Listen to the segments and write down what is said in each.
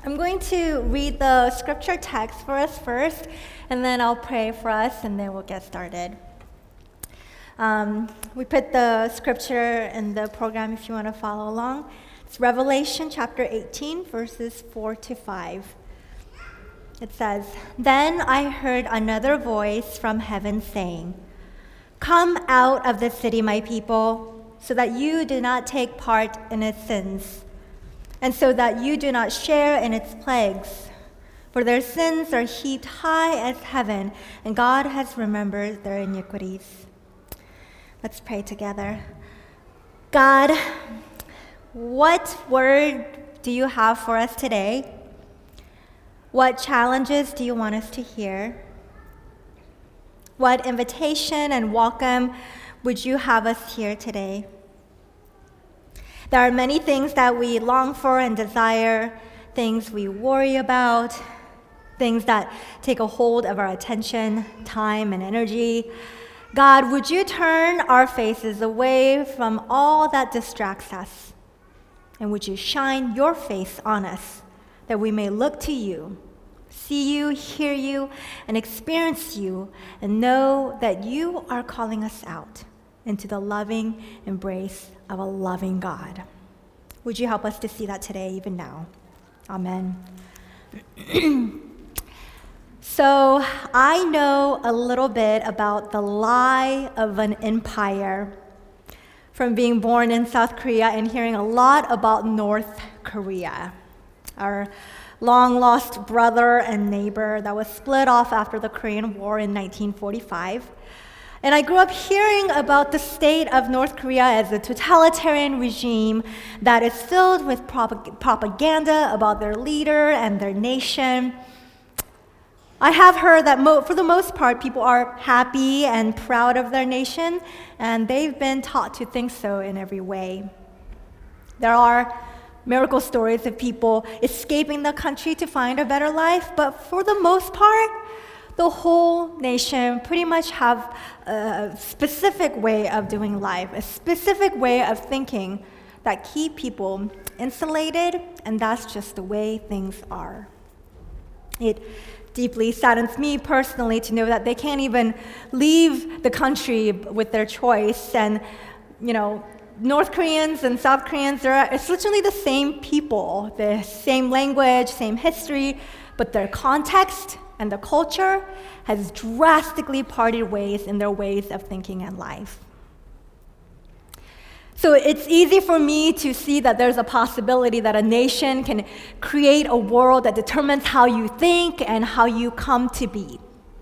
I'm going to read the scripture text for us first, and then I'll pray for us, and then we'll get started. We put the scripture in the program if you want to follow along. It's Revelation chapter 18, verses 4 to 5. It says, "Then I heard another voice from heaven saying, 'Come out of the city, my people, so that you do not take part in its sins, and so that you do not share in its plagues. For their sins are heaped high as heaven, and God has remembered their iniquities.'" Let's pray together. God, what word do you have for us today? What challenges do you want us to hear? What invitation and welcome would you have us hear today? There are many things that we long for and desire, things we worry about, things that take a hold of our attention, time, and energy. God, would you turn our faces away from all that distracts us? And would you shine your face on us that we may look to you, see you, hear you, and experience you, and know that you are calling us out into the loving embrace of a loving God. Would you help us to see that today, even now? Amen. So I know a little bit about the lie of an empire from being born in South Korea and hearing a lot about North Korea, our long-lost brother and neighbor that was split off after the Korean War in 1945. And I grew up hearing about the state of North Korea as a totalitarian regime that is filled with propaganda about their leader and their nation. I have heard that for the most part, people are happy and proud of their nation, and they've been taught to think so in every way. There are miracle stories of people escaping the country to find a better life, but for the most part, the whole nation pretty much have a specific way of doing life, a specific way of thinking that keep people insulated, and that's just the way things are. It deeply saddens me personally to know that they can't even leave the country with their choice. And, North Koreans and South Koreans, it's literally the same people, the same language, same history, but their context and the culture has drastically parted ways in their ways of thinking and life. So it's easy for me to see that there's a possibility that a nation can create a world that determines how you think and how you come to be.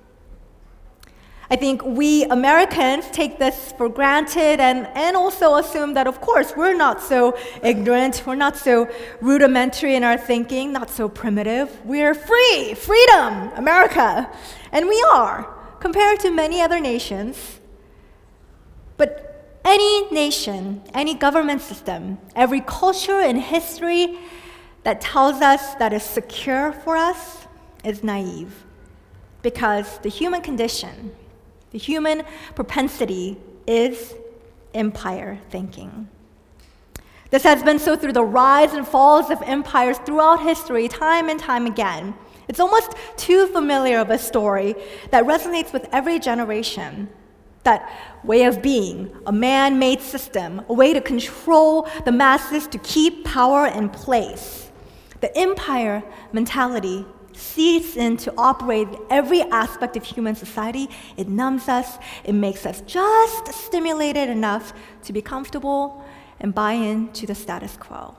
I think we Americans take this for granted and also assume that, of course, we're not so ignorant, we're not so rudimentary in our thinking, not so primitive. We're free, freedom, America. And we are, compared to many other nations. But any nation, any government system, every culture and history that tells us that is secure for us is naive. Because the human condition, the human propensity is empire thinking. This has been so through the rise and falls of empires throughout history, time and time again. It's almost too familiar of a story that resonates with every generation. That way of being, a man-made system, a way to control the masses to keep power in place. The empire mentality seeps in to operate every aspect of human society. It numbs us, it makes us just stimulated enough to be comfortable and buy into the status quo.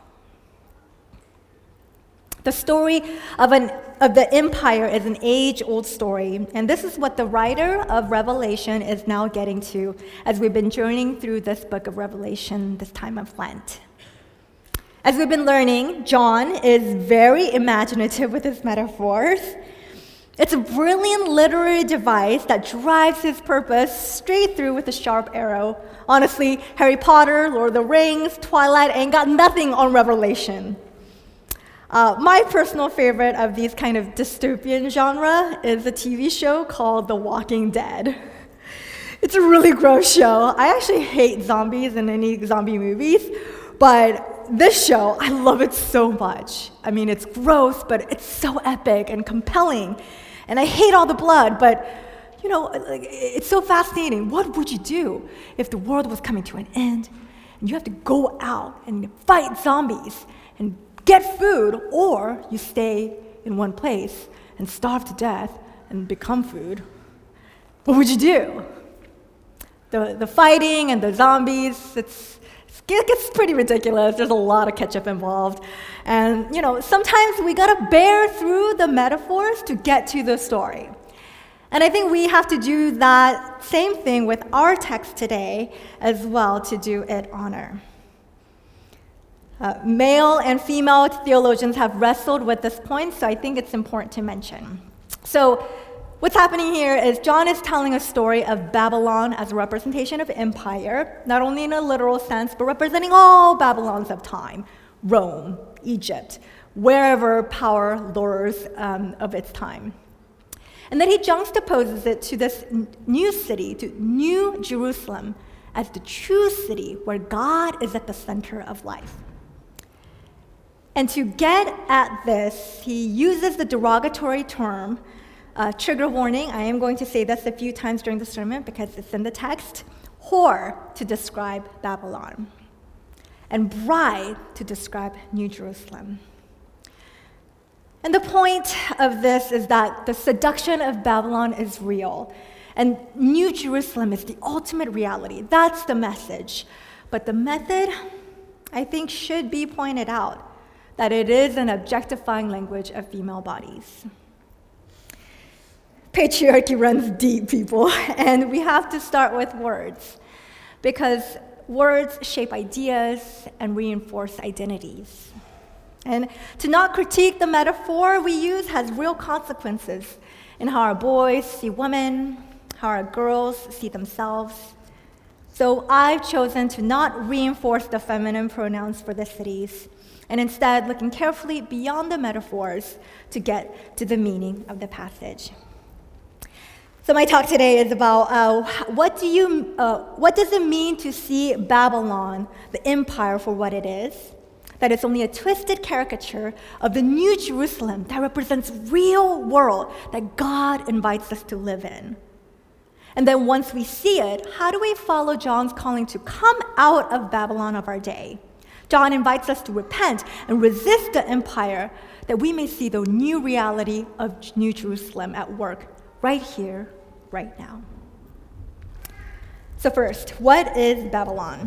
The story of the empire is an age-old story, and this is what the writer of Revelation is now getting to as we've been journeying through this book of Revelation this time of Lent. As we've been learning, John is very imaginative with his metaphors. It's a brilliant literary device that drives his purpose straight through with a sharp arrow. Honestly, Harry Potter, Lord of the Rings, Twilight ain't got nothing on Revelation. My personal favorite of these kind of dystopian genre is a TV show called The Walking Dead. It's a really gross show. I actually hate zombies and any zombie movies, but this show, I love it so much. I mean, it's gross, but it's so epic and compelling. And I hate all the blood, but it's so fascinating. What would you do if the world was coming to an end and you have to go out and fight zombies and get food, or you stay in one place and starve to death and become food? What would you do? The fighting and the zombies, it gets pretty ridiculous. There's a lot of ketchup involved. And, sometimes we gotta bear through the metaphors to get to the story. And I think we have to do that same thing with our text today as well to do it honor. Male and female theologians have wrestled with this point, so I think it's important to mention. So what's happening here is John is telling a story of Babylon as a representation of empire, not only in a literal sense, but representing all Babylons of time, Rome, Egypt, wherever power lures of its time. And then he juxtaposes it to this new city, to New Jerusalem, as the true city where God is at the center of life. And to get at this, he uses the derogatory term, trigger warning, I am going to say this a few times during the sermon because it's in the text, whore to describe Babylon, and bride to describe New Jerusalem. And the point of this is that the seduction of Babylon is real, and New Jerusalem is the ultimate reality. That's the message. But the method, I think, should be pointed out, that it is an objectifying language of female bodies. Patriarchy runs deep, people, and we have to start with words, because words shape ideas and reinforce identities. And to not critique the metaphor we use has real consequences in how our boys see women, how our girls see themselves. So I've chosen to not reinforce the feminine pronouns for the cities, and instead looking carefully beyond the metaphors to get to the meaning of the passage. So my talk today is about what does it mean to see Babylon, the empire, for what it is? That it's only a twisted caricature of the New Jerusalem that represents real world that God invites us to live in. And then once we see it, how do we follow John's calling to come out of Babylon of our day? John invites us to repent and resist the empire that we may see the new reality of New Jerusalem at work right here, right now. So first, what is Babylon?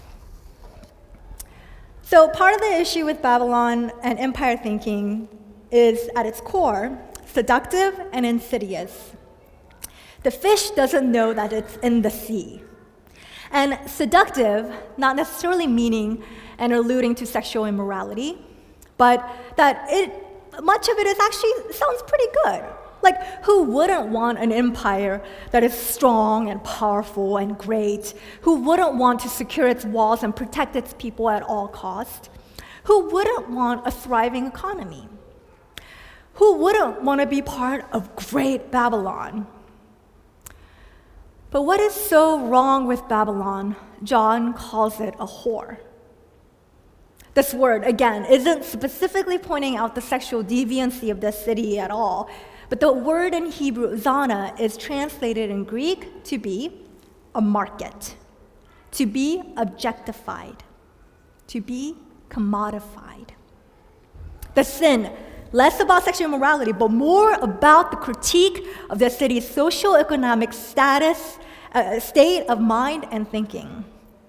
So part of the issue with Babylon and empire thinking is, at its core, seductive and insidious. The fish doesn't know that it's in the sea. And seductive, not necessarily meaning and alluding to sexual immorality, but that much of it is actually sounds pretty good. Like, who wouldn't want an empire that is strong and powerful and great? Who wouldn't want to secure its walls and protect its people at all costs? Who wouldn't want a thriving economy? Who wouldn't want to be part of great Babylon? But what is so wrong with Babylon? John calls it a whore. This word, again, isn't specifically pointing out the sexual deviancy of the city at all. But the word in Hebrew, zana, is translated in Greek to be a market, to be objectified, to be commodified. The sin, less about sexual immorality, but more about the critique of the city's socioeconomic status, state of mind and thinking.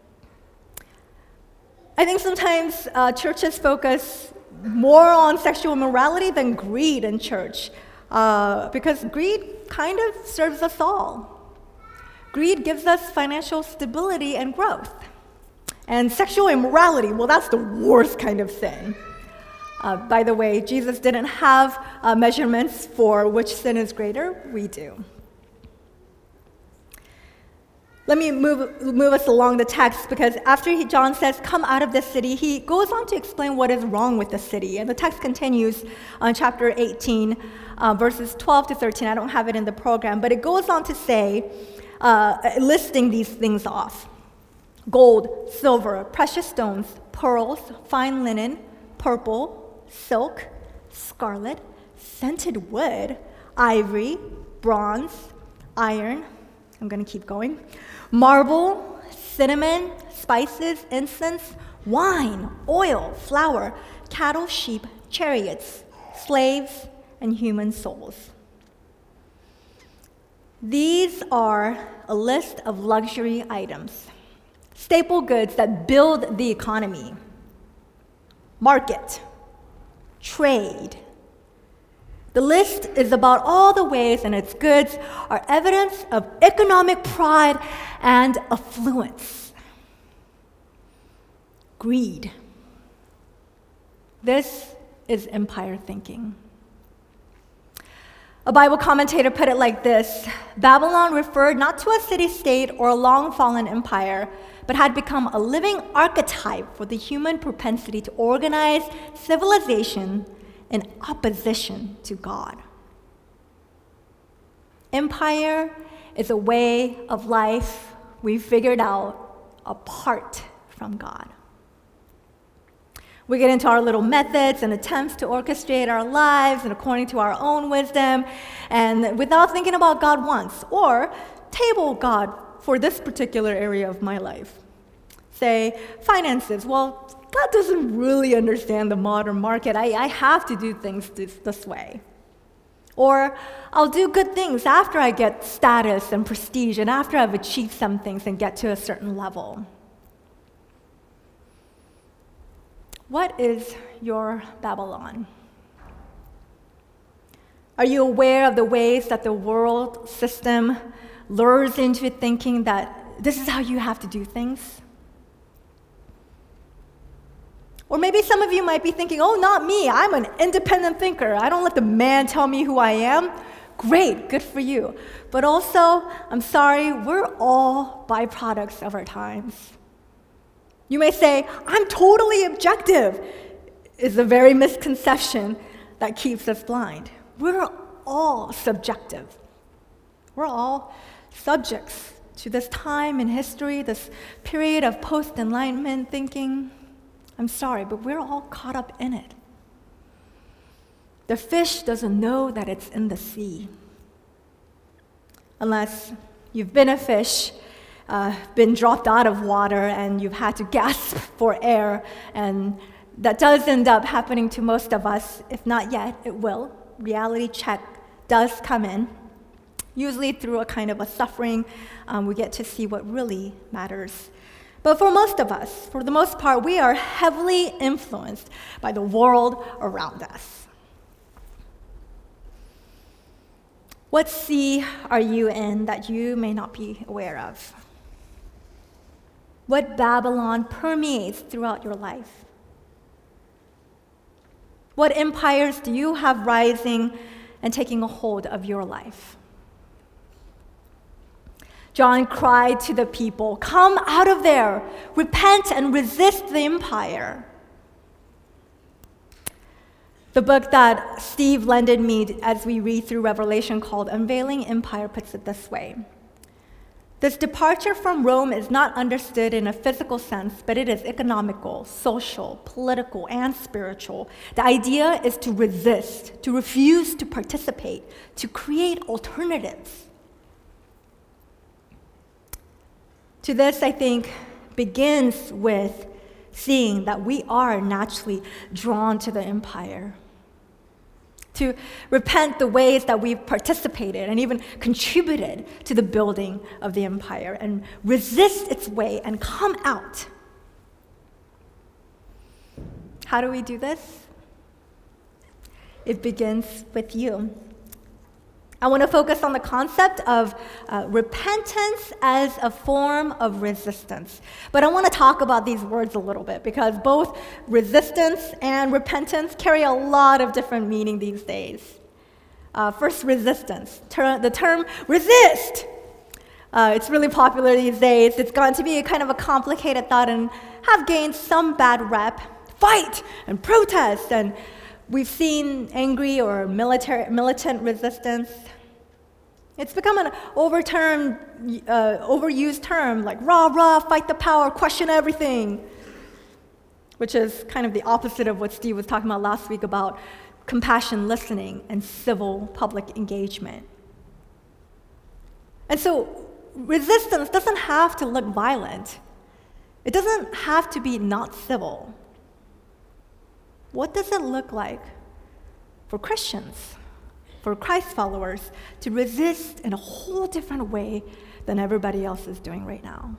I think sometimes churches focus more on sexual immorality than greed in church. Because greed kind of serves us all. Greed gives us financial stability and growth. And sexual immorality, well, that's the worst kind of sin. By the way, Jesus didn't have measurements for which sin is greater. We do. Let me move us along the text, because after John says, come out of this city, he goes on to explain what is wrong with the city. And the text continues on chapter 18, verses 12 to 13. I don't have it in the program, but it goes on to say, listing these things off. gold, silver, precious stones, pearls, fine linen, purple, silk, scarlet, scented wood, ivory, bronze, iron, I'm going to keep going, marble, cinnamon, spices, incense, wine, oil, flour, cattle, sheep, chariots, slaves, and human souls. These are a list of luxury items, staple goods that build the economy, market, trade. The list is about all the ways in its goods are evidence of economic pride and affluence. Greed. This is empire thinking. A Bible commentator put it like this: Babylon referred not to a city-state or a long-fallen empire, but had become a living archetype for the human propensity to organize civilization in opposition to God. Empire is a way of life we figured out apart from God. We get into our little methods and attempts to orchestrate our lives and according to our own wisdom and without thinking about God once, or table God for this particular area of my life. Say, finances. Well, God doesn't really understand the modern market. I have to do things this way. Or I'll do good things after I get status and prestige and after I've achieved some things and get to a certain level. What is your Babylon? Are you aware of the ways that the world system lures into thinking that this is how you have to do things? Or maybe some of you might be thinking, oh, not me. I'm an independent thinker. I don't let the man tell me who I am. Great, good for you. But also, I'm sorry, we're all byproducts of our times. You may say, I'm totally objective. It's a very misconception that keeps us blind. We're all subjective. We're all subjects to this time in history, this period of post-Enlightenment thinking. I'm sorry, but we're all caught up in it. The fish doesn't know that it's in the sea. Unless you've been a fish, been dropped out of water, and you've had to gasp for air, and that does end up happening to most of us. If not yet, it will. Reality check does come in. Usually through a kind of a suffering, we get to see what really matters. But for most of us, for the most part, we are heavily influenced by the world around us. What sea are you in that you may not be aware of? What Babylon permeates throughout your life? What empires do you have rising and taking a hold of your life? John cried to the people, come out of there, repent and resist the empire. The book that Steve lended me as we read through Revelation called Unveiling Empire puts it this way. This departure from Rome is not understood in a physical sense, but it is economical, social, political, and spiritual. The idea is to resist, to refuse to participate, to create alternatives. To this, I think, begins with seeing that we are naturally drawn to the empire. To repent the ways that we've participated and even contributed to the building of the empire and resist its way and come out. How do we do this? It begins with you. I want to focus on the concept of repentance as a form of resistance. But I want to talk about these words a little bit because both resistance and repentance carry a lot of different meaning these days. First, resistance. The term resist. It's really popular these days. It's gotten to be a kind of a complicated thought and have gained some bad rep. Fight and protest, and we've seen angry or militant resistance. It's become an overused term, like rah, rah, fight the power, question everything, which is kind of the opposite of what Steve was talking about last week about compassion listening and civil public engagement. And so resistance doesn't have to look violent. It doesn't have to be not civil. What does it look like for Christians, for Christ followers, to resist in a whole different way than everybody else is doing right now?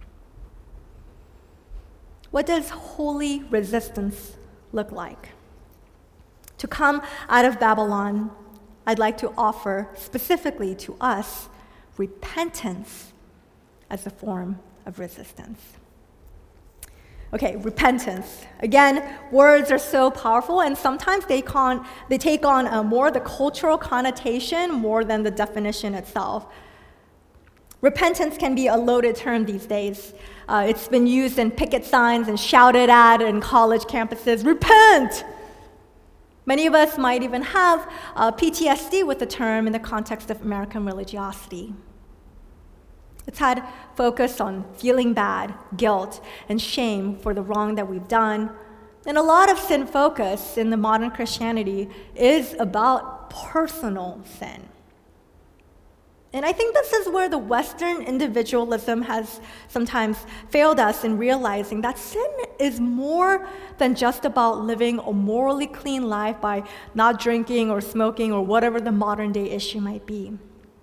What does holy resistance look like? To come out of Babylon, I'd like to offer specifically to us repentance as a form of resistance. Okay, repentance. Again, words are so powerful, and sometimes they take on more the cultural connotation more than the definition itself. Repentance can be a loaded term these days. It's been used in picket signs and shouted at in college campuses. Repent! Many of us might even have PTSD with the term in the context of American religiosity. It's had focus on feeling bad, guilt, and shame for the wrong that we've done. And a lot of sin focus in the modern Christianity is about personal sin. And I think this is where the Western individualism has sometimes failed us in realizing that sin is more than just about living a morally clean life by not drinking or smoking or whatever the modern day issue might be.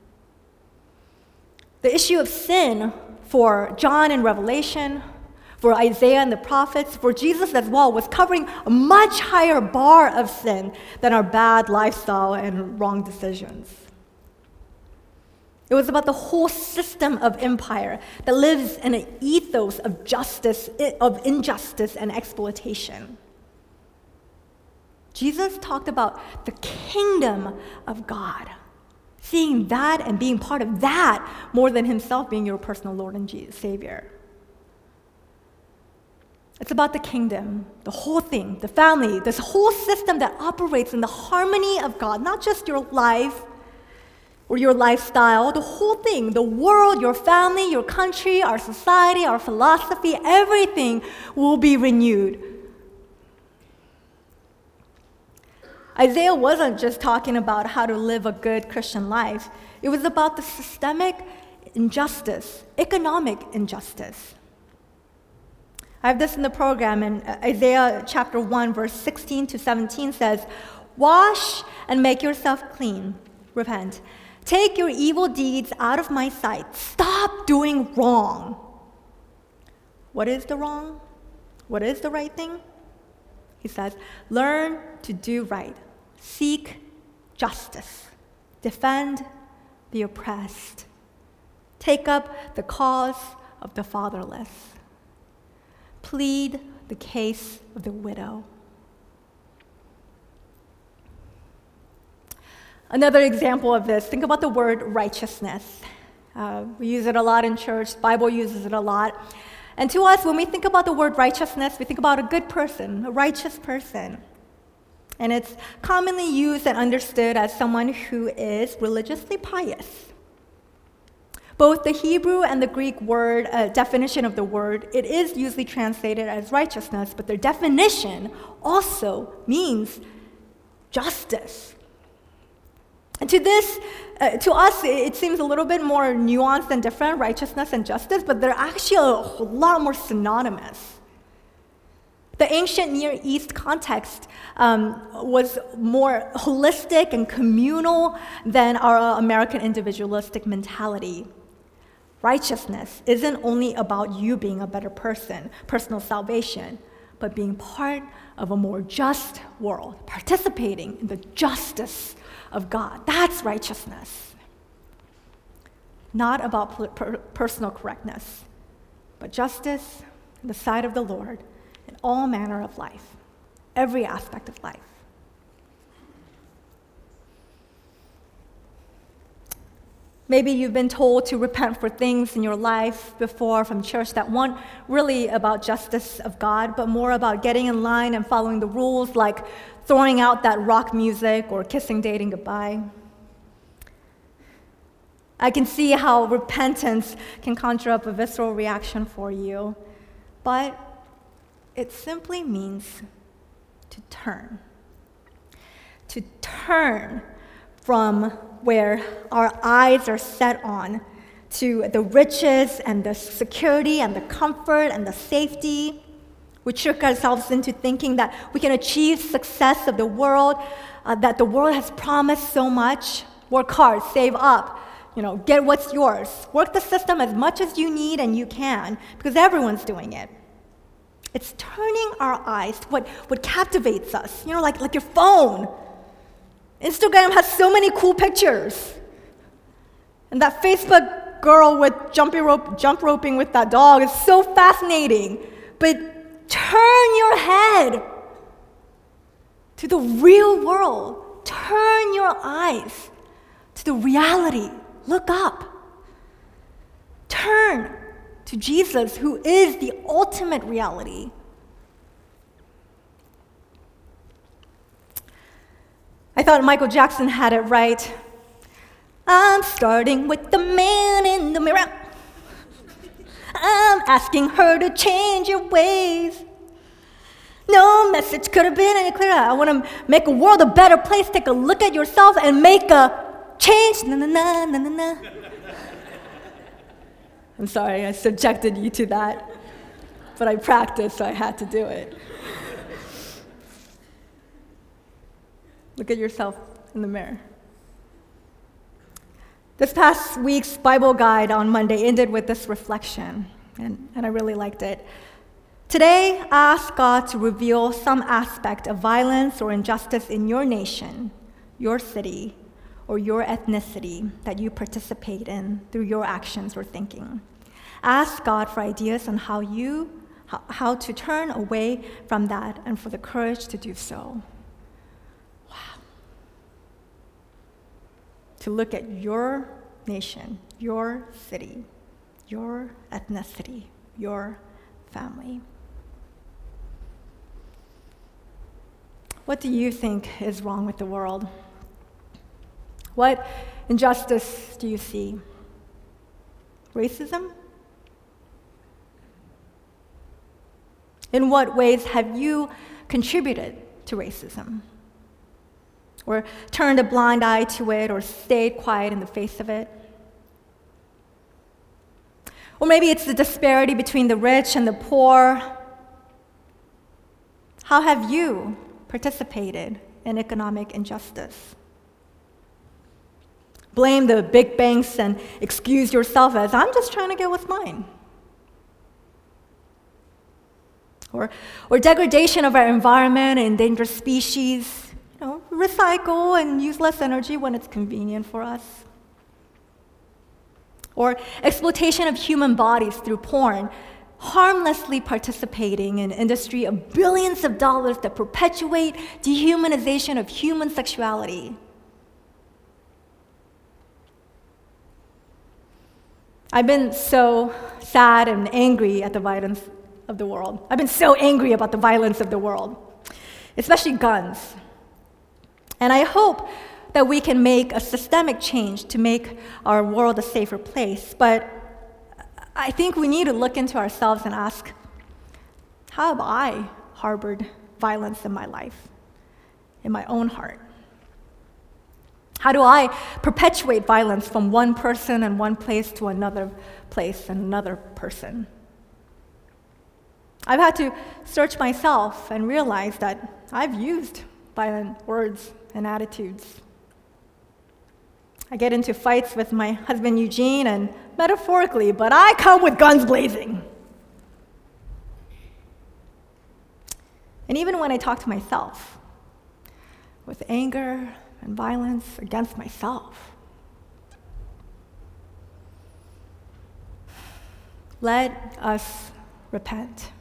The issue of sin for John in Revelation, for Isaiah and the prophets, for Jesus as well, was covering a much higher bar of sin than our bad lifestyle and wrong decisions. It was about the whole system of empire that lives in an ethos of justice, of injustice and exploitation. Jesus talked about the kingdom of God, seeing that and being part of that more than himself being your personal Lord and Savior. It's about the kingdom, the whole thing, the family, this whole system that operates in the harmony of God, not just your life or your lifestyle, the whole thing, the world, your family, your country, our society, our philosophy, everything will be renewed. Isaiah wasn't just talking about how to live a good Christian life. It was about the systemic injustice, economic injustice. I have this in the program, and Isaiah chapter 1, verse 16 to 17 says, "Wash and make yourself clean. Repent. Take your evil deeds out of my sight. Stop doing wrong." What is the wrong? What is the right thing? He says, learn to do right. Seek justice. Defend the oppressed. Take up the cause of the fatherless. Plead the case of the widow. Another example of this, think about the word righteousness. We use it a lot in church. The Bible uses it a lot. And to us, when we think about the word righteousness, we think about a good person, a righteous person. And it's commonly used and understood as someone who is religiously pious. Both the Hebrew and the Greek word, definition of the word, it is usually translated as righteousness, but their definition also means justice. And to us, it seems a little bit more nuanced and different, righteousness and justice, but they're actually a whole lot more synonymous. The ancient Near East context was more holistic and communal than our American individualistic mentality. Righteousness isn't only about you being a better person, personal salvation, but being part of a more just world, participating in the justice of God. That's righteousness. Not about personal correctness, but justice in the sight of the Lord in all manner of life, every aspect of life. Maybe you've been told to repent for things in your life before from church that weren't really about justice of God, but more about getting in line and following the rules, like throwing out that rock music or kissing dating goodbye. I can see how repentance can conjure up a visceral reaction for you, but it simply means to turn. To turn from where our eyes are set on to the riches and the security and the comfort and the safety. We trick ourselves into thinking that we can achieve success of the world, that the world has promised so much. Work hard, save up, get what's yours. Work the system as much as you need and you can, because everyone's doing it. It's turning our eyes to what captivates us, like your phone. Instagram has so many cool pictures. And that Facebook girl with jump roping with that dog is so fascinating. But turn your head to the real world. Turn your eyes to the reality. Look up. Turn to Jesus, who is the ultimate reality. I thought Michael Jackson had it right. I'm starting with the man in the mirror. I'm asking her to change your ways. No message could have been any clearer. I want to make a world a better place. Take a look at yourself and make a change. Na na na na na na. I'm sorry, I subjected you to that, but I practiced, so I had to do it. Look at yourself in the mirror. This past week's Bible guide on Monday ended with this reflection, and I really liked it. Today, ask God to reveal some aspect of violence or injustice in your nation, your city, or your ethnicity that you participate in through your actions or thinking. Ask God for ideas on how to turn away from that and for the courage to do so. To look at your nation, your city, your ethnicity, your family. What do you think is wrong with the world? What injustice do you see? Racism? In what ways have you contributed to racism? Or turned a blind eye to it, or stayed quiet in the face of it? Or maybe it's the disparity between the rich and the poor. How have you participated in economic injustice? Blame the big banks and excuse yourself as, I'm just trying to get what's mine. Or degradation of our environment and endangered species. Recycle and use less energy when it's convenient for us. Or exploitation of human bodies through porn, harmlessly participating in an industry of billions of dollars that perpetuate dehumanization of human sexuality. I've been so sad and angry at the violence of the world. I've been so angry about the violence of the world, especially guns. And I hope that we can make a systemic change to make our world a safer place. But I think we need to look into ourselves and ask, how have I harbored violence in my life, in my own heart? How do I perpetuate violence from one person and one place to another place and another person? I've had to search myself and realize that I've used violent words and attitudes. I get into fights with my husband Eugene, and metaphorically, but I come with guns blazing. And even when I talk to myself, with anger and violence against myself. Let us repent.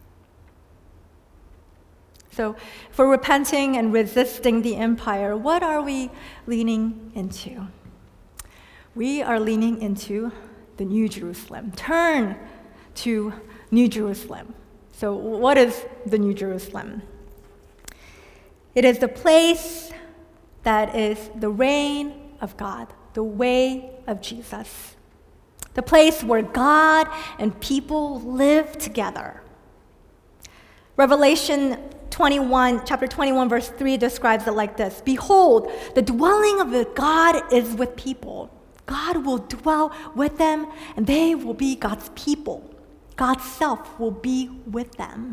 So, if we're repenting and resisting the empire, what are we leaning into? We are leaning into the New Jerusalem. Turn to New Jerusalem. So, what is the New Jerusalem? It is the place that is the reign of God the way of Jesus, the place where God and people live together. Revelation 21, chapter 21, verse 3 describes it like this: Behold, the dwelling of the God is with people. God will dwell with them, and they will be God's people. God's self will be with them.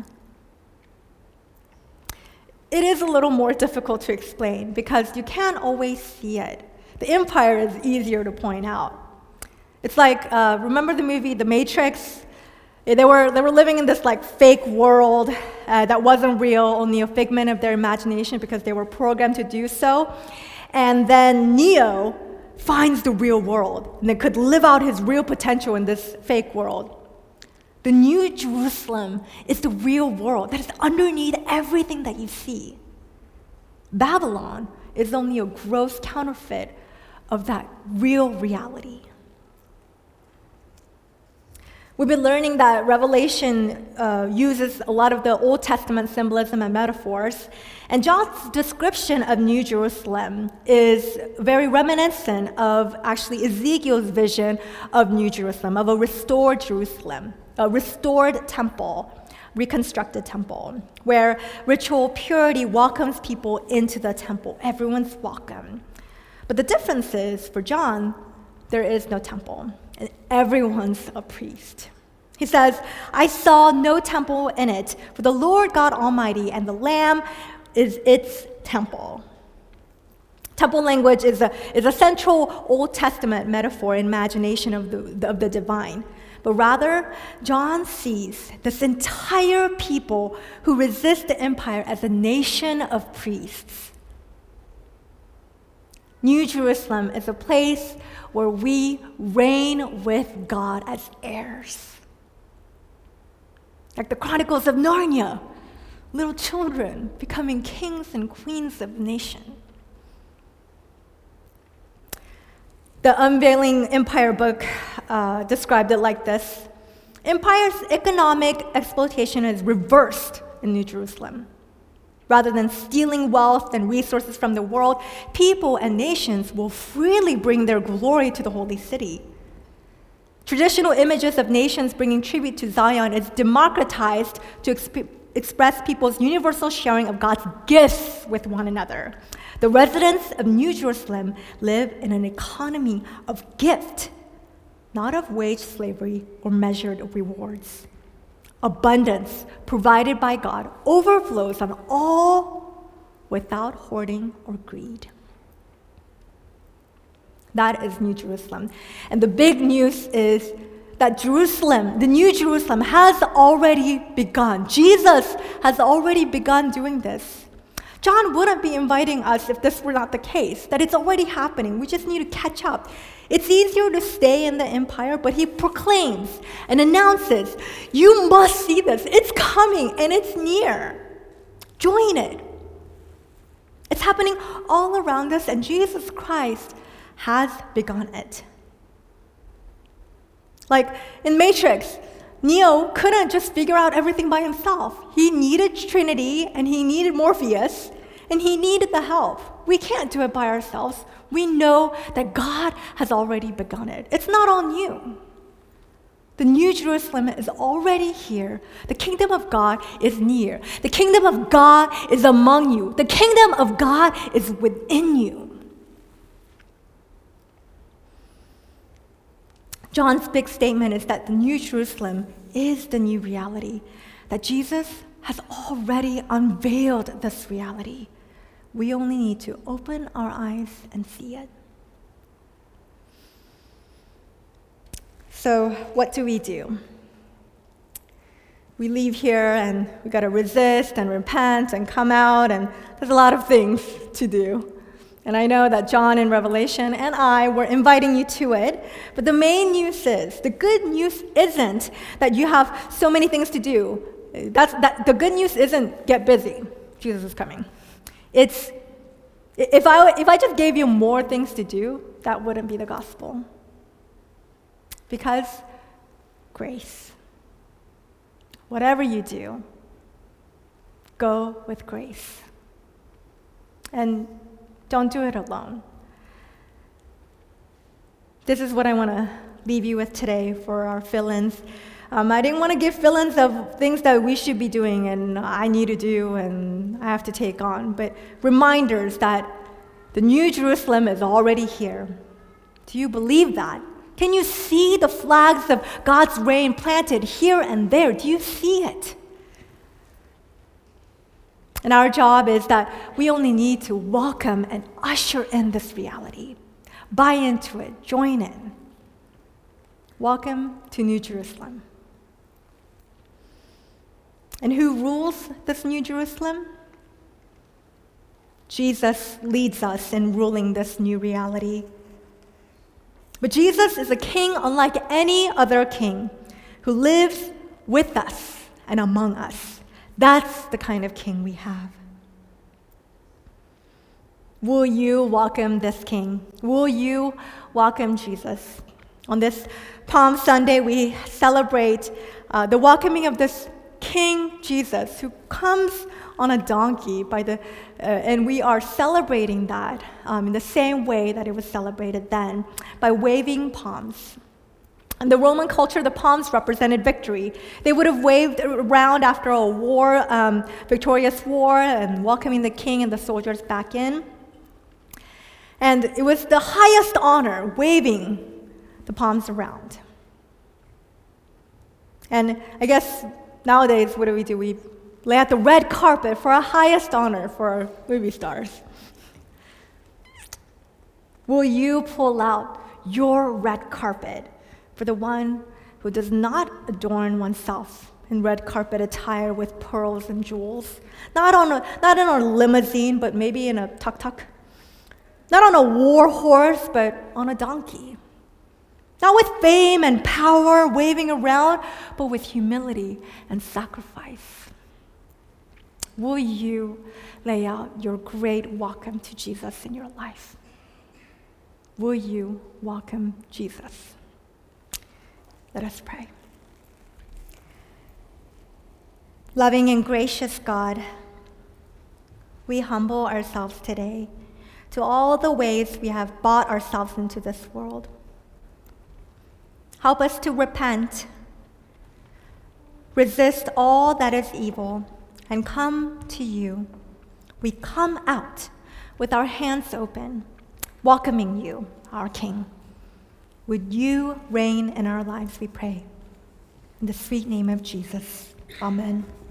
It is a little more difficult to explain because you can't always see it. The empire is easier to point out. It's like, remember the movie The Matrix? They were living in this like fake world that wasn't real, only a figment of their imagination because they were programmed to do so. And then Neo finds the real world and then could live out his real potential in this fake world. The New Jerusalem is the real world that is underneath everything that you see. Babylon is only a gross counterfeit of that real reality. We've been learning that Revelation uses a lot of the Old Testament symbolism and metaphors, and John's description of New Jerusalem is very reminiscent of actually Ezekiel's vision of New Jerusalem, of a restored Jerusalem, a restored temple, reconstructed temple, where ritual purity welcomes people into the temple. Everyone's welcome. But the difference is, for John, there is no temple, and everyone's a priest. He says, I saw no temple in it, for the Lord God Almighty and the Lamb is its temple. Temple language is a central Old Testament metaphor and imagination of the divine. But rather, John sees this entire people who resist the empire as a nation of priests. New Jerusalem is a place where we reign with God as heirs. Like the Chronicles of Narnia, little children becoming kings and queens of nations. The Unveiling Empire book described it like this: Empire's economic exploitation is reversed in New Jerusalem. Rather than stealing wealth and resources from the world, people and nations will freely bring their glory to the holy city. Traditional images of nations bringing tribute to Zion is democratized to express people's universal sharing of God's gifts with one another. The residents of New Jerusalem live in an economy of gift, not of wage slavery or measured rewards. Abundance provided by God overflows on all without hoarding or greed. That is New Jerusalem. And the big news is that Jerusalem, the New Jerusalem, has already begun. Jesus has already begun doing this. John wouldn't be inviting us if this were not the case, that it's already happening. We just need to catch up. It's easier to stay in the empire, but he proclaims and announces, you must see this. It's coming and it's near. Join it. It's happening all around us, and Jesus Christ has begun it. Like in Matrix, Neo couldn't just figure out everything by himself. He needed Trinity, and he needed Morpheus, and he needed the help. We can't do it by ourselves. We know that God has already begun it. It's not on you. The New Jerusalem is already here. The kingdom of God is near. The kingdom of God is among you. The kingdom of God is within you. John's big statement is that the New Jerusalem is the new reality, that Jesus has already unveiled this reality. We only need to open our eyes and see it. So, what do? We leave here and we got to resist and repent and come out, and there's a lot of things to do. And I know that John in Revelation and I were inviting you to it, but the main news is, the good news isn't that you have so many things to do. The good news isn't get busy. Jesus is coming. It's, if I just gave you more things to do, that wouldn't be the gospel. Because grace. Whatever you do, go with grace. And don't do it alone. This is what I want to leave you with today for our fill-ins. I didn't want to give fill-ins of things that we should be doing and I need to do and I have to take on, but reminders that the New Jerusalem is already here. Do you believe that? Can you see the flags of God's reign planted here and there? Do you see it? And our job is that we only need to welcome and usher in this reality. Buy into it, join in. Welcome to New Jerusalem. And who rules this New Jerusalem? Jesus leads us in ruling this new reality. But Jesus is a king unlike any other king who lives with us and among us. That's the kind of king we have. Will you welcome this king? Will you welcome Jesus? On this Palm Sunday, we celebrate the welcoming of this King Jesus who comes on a donkey and we are celebrating that in the same way that it was celebrated then, by waving palms. In the Roman culture, the palms represented victory. They would have waved around after a war, victorious war, and welcoming the king and the soldiers back in. And it was the highest honor, waving the palms around. And I guess nowadays, what do? We lay out the red carpet for our highest honor for our movie stars. Will you pull out your red carpet for the one who does not adorn oneself in red carpet attire with pearls and jewels? Not in a limousine, but maybe in a tuk-tuk. Not on a war horse, but on a donkey. Not with fame and power waving around, but with humility and sacrifice. Will you lay out your great welcome to Jesus in your life? Will you welcome Jesus? Let us pray. Loving and gracious God, we humble ourselves today to all the ways we have bought ourselves into this world. Help us to repent, resist all that is evil, and come to you. We come out with our hands open, welcoming you, our King. Would you reign in our lives, we pray. In the sweet name of Jesus, amen.